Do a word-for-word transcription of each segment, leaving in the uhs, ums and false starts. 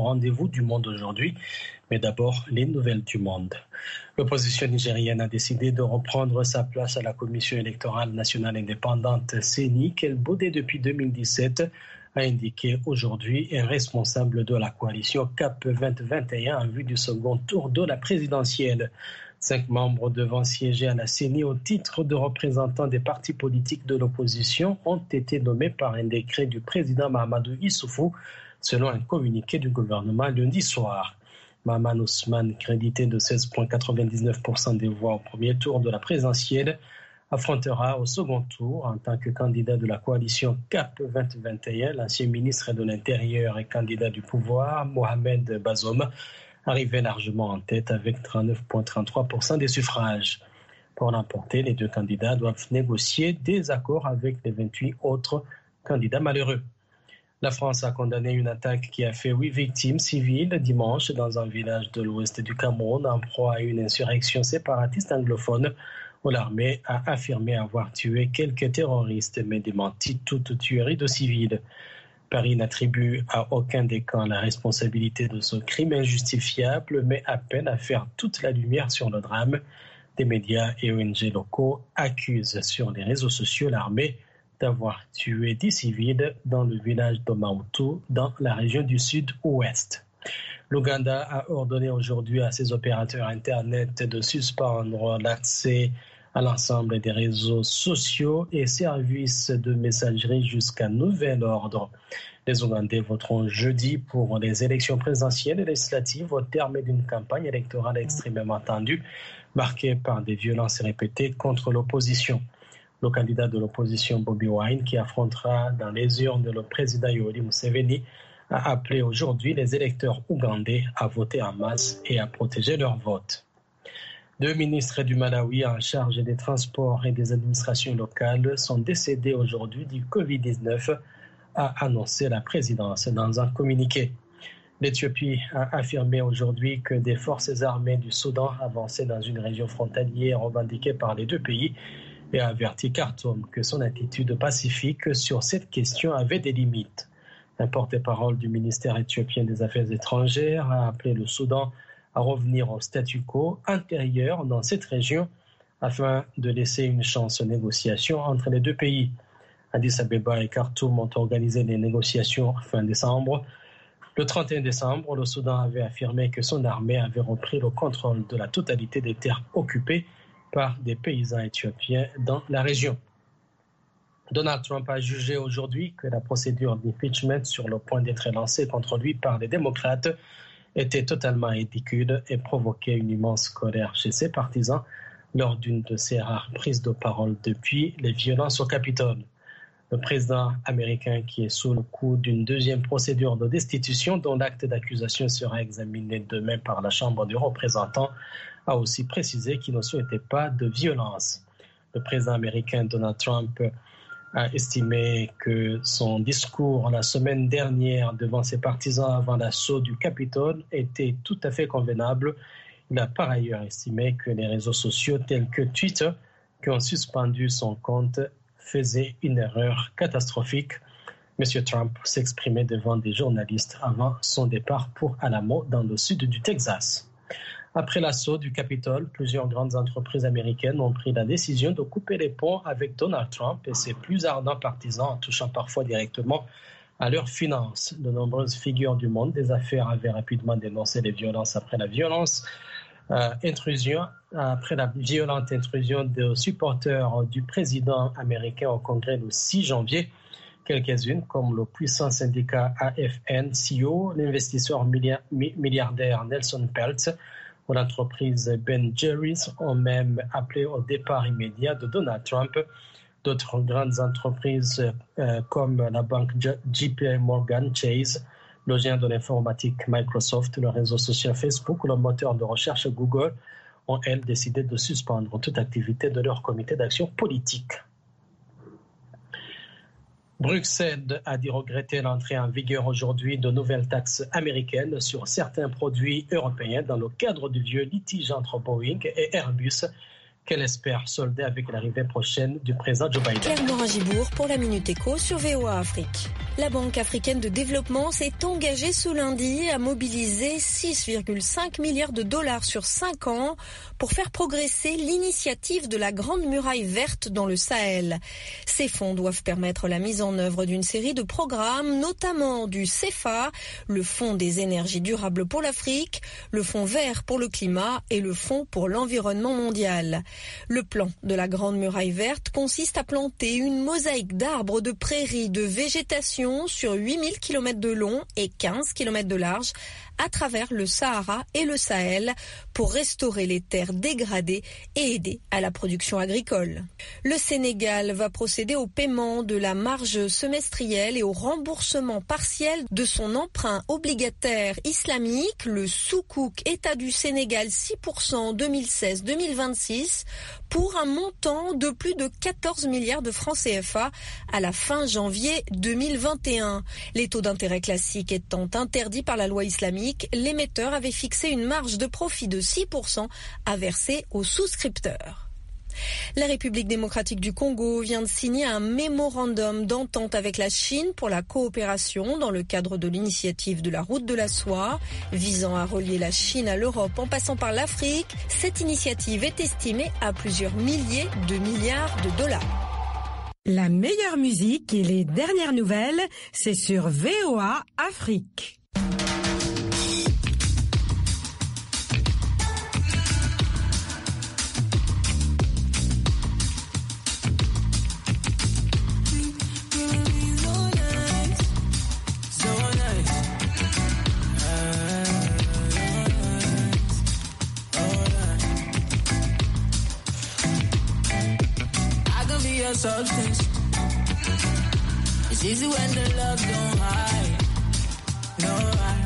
rendez-vous du Monde aujourd'hui. Mais d'abord, les nouvelles du monde. L'opposition nigérienne a décidé de reprendre sa place à la Commission électorale nationale indépendante C E N I qu'elle boudait depuis deux mille dix-sept, a indiqué aujourd'hui un responsable de la coalition C A P vingt vingt et un en vue du second tour de la présidentielle. Cinq membres devant siéger à la C E N I au titre de représentants des partis politiques de l'opposition ont été nommés par un décret du président Mahamadou Issoufou, selon un communiqué du gouvernement lundi soir. Mahaman Ousmane, crédité de seize virgule quatre-vingt-dix-neuf pour cent des voix au premier tour de la présidentielle, affrontera au second tour en tant que candidat de la coalition C A P vingt vingt et un l'ancien ministre de l'Intérieur et candidat du pouvoir, Mohamed Bazoum, arrivé largement en tête avec trente-neuf virgule trente-trois pour cent des suffrages. Pour l'emporter, les deux candidats doivent négocier des accords avec les vingt-huit autres candidats malheureux. La France a condamné une attaque qui a fait huit victimes civiles dimanche dans un village de l'ouest du Cameroun en proie à une insurrection séparatiste anglophone où l'armée a affirmé avoir tué quelques terroristes mais démenti toute tuerie de civils. Paris n'attribue à aucun des camps la responsabilité de ce crime injustifiable mais appelle à faire toute la lumière sur le drame. Des médias et O N G locaux accusent sur les réseaux sociaux l'armée d'avoir tué dix civils dans le village de Mautu, dans la région du sud-ouest. L'Ouganda a ordonné aujourd'hui à ses opérateurs Internet de suspendre l'accès à l'ensemble des réseaux sociaux et services de messagerie jusqu'à nouvel ordre. Les Ougandais voteront jeudi pour les élections présidentielles et législatives au terme d'une campagne électorale extrêmement tendue, marquée par des violences répétées contre l'opposition. Le candidat de l'opposition Bobi Wine, qui affrontera dans les urnes le président Yoweri Museveni, a appelé aujourd'hui les électeurs ougandais à voter en masse et à protéger leur vote. Deux ministres du Malawi en charge des transports et des administrations locales sont décédés aujourd'hui du covid dix-neuf, a annoncé la présidence dans un communiqué. L'Éthiopie a affirmé aujourd'hui que des forces armées du Soudan avançaient dans une région frontalière revendiquée par les deux pays et a averti Khartoum que son attitude pacifique sur cette question avait des limites. Un porte-parole du ministère éthiopien des Affaires étrangères a appelé le Soudan à revenir au statu quo antérieur dans cette région afin de laisser une chance aux négociations entre les deux pays. Addis Abeba et Khartoum ont organisé des négociations fin décembre. Le trente et un décembre, le Soudan avait affirmé que son armée avait repris le contrôle de la totalité des terres occupées par des paysans éthiopiens dans la région. Donald Trump a jugé aujourd'hui que la procédure d'impeachment sur le point d'être lancée contre lui par les démocrates était totalement ridicule et provoquait une immense colère chez ses partisans lors d'une de ses rares prises de parole depuis les violences au Capitole. Le président américain, qui est sous le coup d'une deuxième procédure de destitution dont l'acte d'accusation sera examiné demain par la Chambre des représentants, a aussi précisé qu'il ne souhaitait pas de violence. Le président américain Donald Trump a estimé que son discours la semaine dernière devant ses partisans avant l'assaut du Capitole était tout à fait convenable. Il a par ailleurs estimé que les réseaux sociaux tels que Twitter, qui ont suspendu son compte, faisaient une erreur catastrophique. M. Trump s'exprimait devant des journalistes avant son départ pour Alamo, dans le sud du Texas. Après l'assaut du Capitole, plusieurs grandes entreprises américaines ont pris la décision de couper les ponts avec Donald Trump et ses plus ardents partisans, en touchant parfois directement à leurs finances. De nombreuses figures du monde des affaires avaient rapidement dénoncé les violences après la violence, euh, intrusion, après la violente intrusion de supporters du président américain au Congrès le six janvier. Quelques-unes, comme le puissant syndicat A F N C O, l'investisseur milliardaire Nelson Peltz, ou l'entreprise Ben Jerry's ont même appelé au départ immédiat de Donald Trump. D'autres grandes entreprises euh, comme la banque J P Morgan Chase, le géant de l'informatique Microsoft, le réseau social Facebook ou le moteur de recherche Google ont, elles, décidé de suspendre toute activité de leur comité d'action politique. Bruxelles a dit regretter l'entrée en vigueur aujourd'hui de nouvelles taxes américaines sur certains produits européens dans le cadre du vieux litige entre Boeing et Airbus qu'elle espère solder avec l'arrivée prochaine du président Joe Biden. Claire Morin-Gibourg pour la Minute Éco sur V O A Afrique. La Banque africaine de développement s'est engagée ce lundi à mobiliser six virgule cinq milliards de dollars sur cinq ans pour faire progresser l'initiative de la Grande Muraille Verte dans le Sahel. Ces fonds doivent permettre la mise en œuvre d'une série de programmes, notamment du C F A, le Fonds des énergies durables pour l'Afrique, le Fonds vert pour le climat et le Fonds pour l'environnement mondial. Le plan de la Grande Muraille Verte consiste à planter une mosaïque d'arbres, de prairies, de végétation sur huit mille kilomètres de long et quinze kilomètres de large à travers le Sahara et le Sahel pour restaurer les terres dégradées et aider à la production agricole. Le Sénégal va procéder au paiement de la marge semestrielle et au remboursement partiel de son emprunt obligataire islamique, le Soukouk État du Sénégal six pour cent deux mille seize deux mille vingt-six, pour un montant de plus de quatorze milliards de francs C F A à la fin janvier deux mille vingt et un. Les taux d'intérêt classiques étant interdits par la loi islamique, l'émetteur avait fixé une marge de profit de six pour cent à verser aux souscripteurs. La République démocratique du Congo vient de signer un mémorandum d'entente avec la Chine pour la coopération dans le cadre de l'initiative de la route de la soie, visant à relier la Chine à l'Europe en passant par l'Afrique. Cette initiative est estimée à plusieurs milliers de milliards de dollars. La meilleure musique et les dernières nouvelles, c'est sur V O A Afrique. Substance. It's easy when the love don't hide. No, I,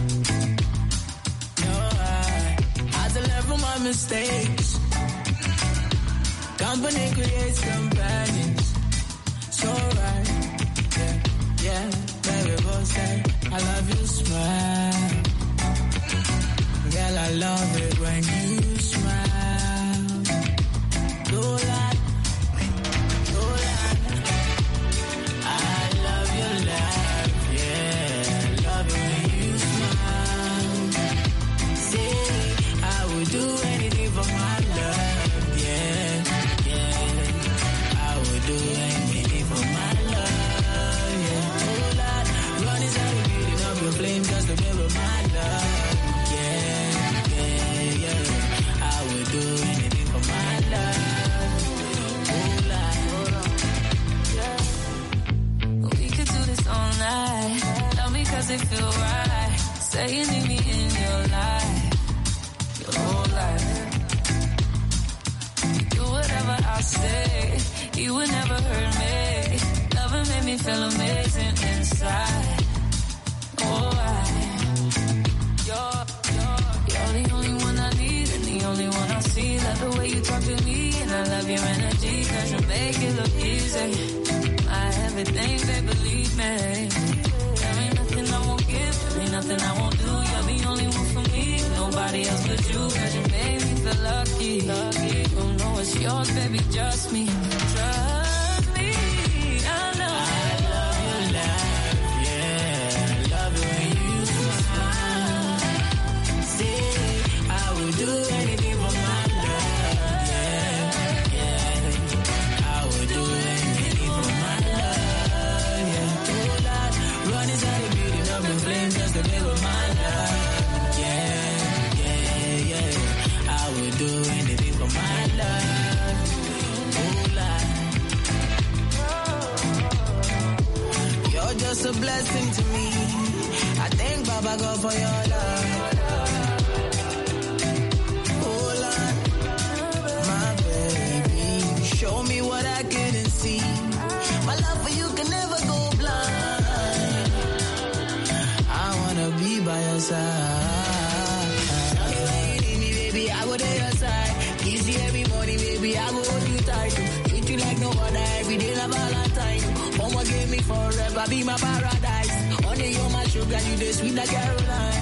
no, I. I had to learn from my mistakes. Company creates companions. So right, yeah, yeah. Baby, both say I love your smile. Girl, I love it when you smile. Don't lie. It feel right, say you need me in your life, your whole life. You do whatever I say, you would never hurt me. Loving made me feel amazing inside. Oh, I, you're, you're, you're the only one I need and the only one I see. Love the way you talk to me and I love your energy, cause you make it look easy. My everything, babe, believe me. I won't give, ain't nothing I won't do. You're the only one for me, nobody else but you. Cause you made me feel lucky, lucky. Don't know it's yours, baby, just me. Trust me, I know. I love your laugh, yeah. Love it when you smile. Say, I would do anything for my love, yeah, yeah. I would do anything for my love, yeah. Oh, Lord, run inside of me. Flame just to live with my love. Yeah, yeah, yeah. I would do anything for my love. Oh, Lord. You're just a blessing to me. I thank Baba God for your love. Oh, Lord, my baby. Show me what I couldn't see. My love for you can never go blind. Be by your side. Tell me when you need me, baby, I go to your side. Kiss you every morning, baby, I go hold you tight. Treat you like no other, every day like Valentine. Mama gave me forever, be my paradise. Honey, you're my sugar, you the sweet like Caroline.